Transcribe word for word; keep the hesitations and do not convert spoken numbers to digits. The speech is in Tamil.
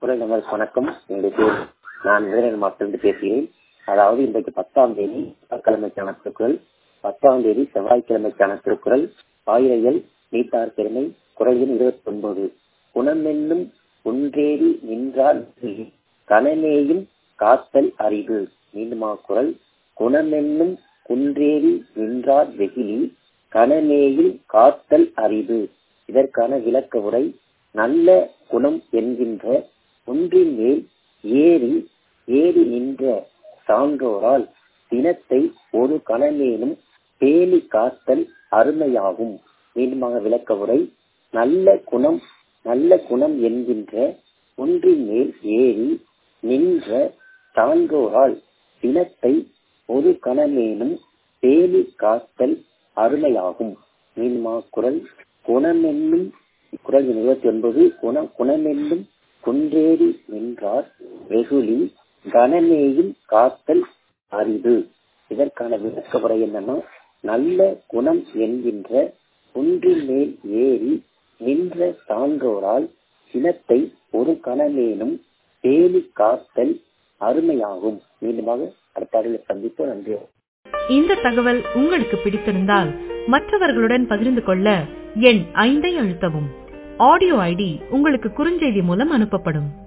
குரல் நமக்கு வணக்கம். என்னுடைய பேர் நான் வீரன் மாவட்டத்திலிருந்து பேசுகிறேன். அதாவது இன்றைக்கு பத்தாம் தேதி கிழமைக்கான திருக்குறள், பத்தாம் தேதி செவ்வாய்க்கிழமைக்கான திருக்குறள், ஆயிரையல் நீத்தார் பெருமை, குரல் எண் இருபத்தி ஒன்பது. குணமென்னும் குன்றேறி நின்றால் கணமேயும் காத்தல் அறிவு. மீண்டுமா குரல், குணமென்னும் குன்றேறி நின்றார் வெகுளி கணமேயும் காத்தல் அறிவு. இதற்கான விளக்க உரை, நல்ல குணம் என்கின்ற ஒன்றின் மேல் ஏறி ஏறி நின்ற சான்றோரால் தினத்தை ஒரு கணமேனும் பேணி காத்தல் அருமையாகும். மீண்டுமாக விளக்க உரை, நல்ல குணம் நல்ல குணம் என்கின்ற ஒன்றின் மேல் ஏறி நின்ற சான்றோரால் தினத்தை ஒரு கணமேனும் பேணி காத்தல் அருமையாகும். மீண்டுமாக குரல், குணமென்னும் குரல் இருபத்தி ஒன்பது. குணம் குணமென்னும் குன்றேறி நின்றார் வெகுளி கணமேயும் காத்தல் அறிவு. இதற்கான விளக்க உரை என்னன்னா, நல்ல குணம் என்கின்ற ஒன்றின் மேல் ஏறி நின்ற சான்றோரால் சினத்தை ஒரு கணமேனும் பேணி காத்தல் அருமையாகும். மீண்டுமாக அடுத்த ஆடியில் சந்திப்போம். நன்றி. இந்த தகவல் உங்களுக்கு பிடித்திருந்தால் மற்றவர்களுடன் பகிர்ந்து கொள்ள எண் ஐந்தை அழுத்தவும். ஆடியோ ஐடி உங்களுக்கு குறுஞ்செய்தி மூலம் அனுப்பப்படும்.